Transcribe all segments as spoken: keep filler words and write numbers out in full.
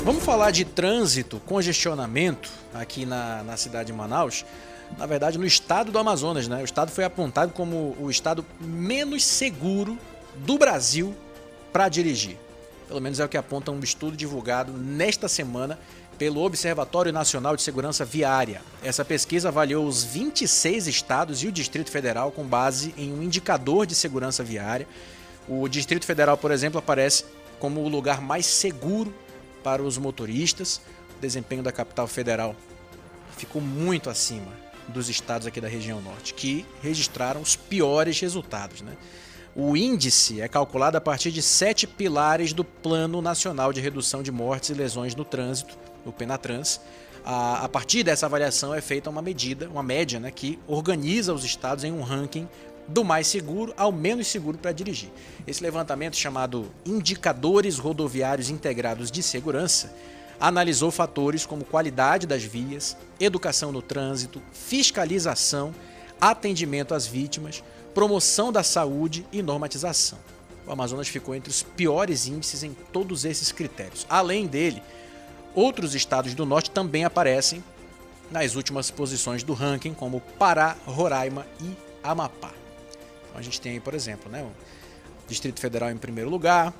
Vamos falar de trânsito, congestionamento aqui na, na cidade de Manaus. Na verdade, no estado do Amazonas, né? O estado foi apontado como o estado menos seguro do Brasil para dirigir. Pelo menos é o que aponta um estudo divulgado nesta semana pelo Observatório Nacional de Segurança Viária. Essa pesquisa avaliou os vinte e seis estados e o Distrito Federal com base em um indicador de segurança viária. O Distrito Federal, por exemplo, aparece como o lugar mais seguro para os motoristas. O desempenho da capital federal ficou muito acima dos estados aqui da região norte, que registraram os piores resultados, né? O índice é calculado a partir de sete pilares do Plano Nacional de Redução de Mortes e Lesões no Trânsito, o PENATRANS. A, a partir dessa avaliação é feita uma medida, uma média, né, que organiza os estados em um ranking do mais seguro ao menos seguro para dirigir. Esse levantamento, chamado Indicadores Rodoviários Integrados de Segurança, analisou fatores como qualidade das vias, educação no trânsito, fiscalização, atendimento às vítimas, promoção da saúde e normatização. O Amazonas ficou entre os piores índices em todos esses critérios. Além dele, outros estados do norte também aparecem nas últimas posições do ranking, como Pará, Roraima e Amapá. Então a gente tem aí, por exemplo, né, o Distrito Federal em primeiro lugar,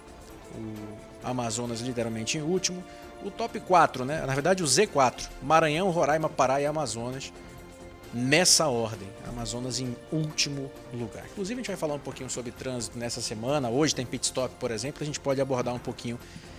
o Amazonas literalmente em último, o top quatro, né, na verdade o Z quatro, Maranhão, Roraima, Pará e Amazonas, nessa ordem, Amazonas em último lugar. Inclusive a gente vai falar um pouquinho sobre trânsito nessa semana, hoje tem pit stop, por exemplo, a gente pode abordar um pouquinho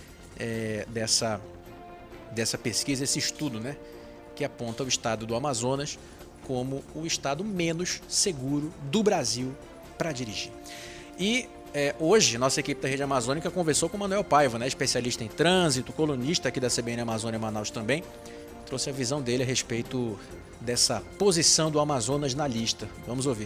é, dessa, dessa pesquisa, esse estudo, né, que aponta o estado do Amazonas como o estado menos seguro do Brasil para dirigir. E é, hoje, nossa equipe da Rede Amazônica conversou com o Manuel Paiva, né, especialista em trânsito, colunista aqui da C B N Amazônia Manaus também, trouxe a visão dele a respeito dessa posição do Amazonas na lista. Vamos ouvir.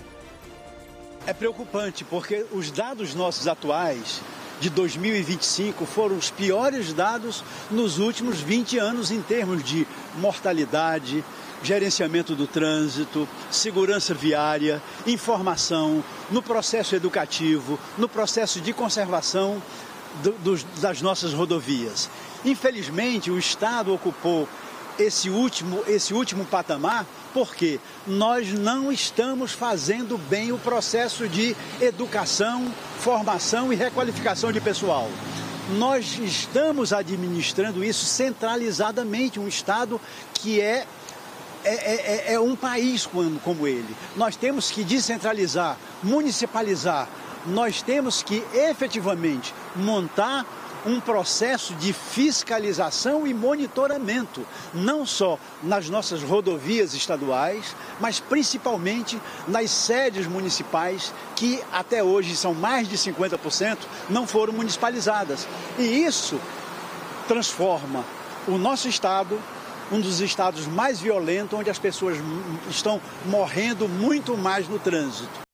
É preocupante porque os dados nossos atuais de dois mil e vinte e cinco foram os piores dados nos últimos vinte anos em termos de mortalidade, gerenciamento do trânsito, segurança viária, informação, no processo educativo, no processo de conservação do, dos, das nossas rodovias. Infelizmente, o Estado ocupou esse último, esse último patamar porque nós não estamos fazendo bem o processo de educação, formação e requalificação de pessoal. Nós estamos administrando isso centralizadamente, um Estado que é É, é, é um país como, como ele. Nós temos que descentralizar, municipalizar, nós temos que efetivamente montar um processo de fiscalização e monitoramento, não só nas nossas rodovias estaduais, mas principalmente nas sedes municipais, que até hoje são mais de cinquenta por cento, não foram municipalizadas. E isso transforma o nosso estado um dos estados mais violentos, onde as pessoas estão morrendo muito mais no trânsito.